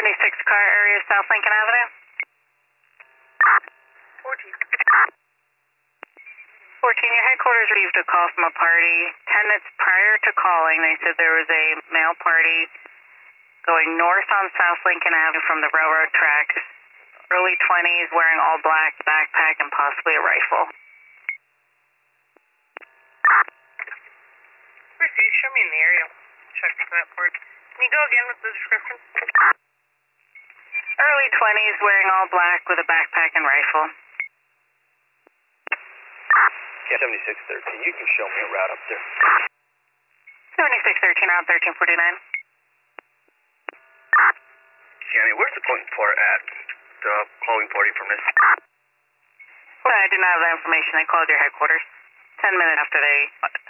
76 car area, South Lincoln Avenue. 14. 14, your headquarters received a call from a party. 10 minutes prior to calling, they said there was a male party going north on South Lincoln Avenue from the railroad tracks. Early 20s, wearing all black, backpack, and possibly a rifle. Received, show me in the area. Check for that part. Can you go again with the description? Early 20s, wearing all black with a backpack and rifle. Yeah, 7613, you can show me a route up there. 7613 out 1349. Sammy, where's the calling part at? The calling party from this? Well, I do not have that information. They called your headquarters 10 minutes after they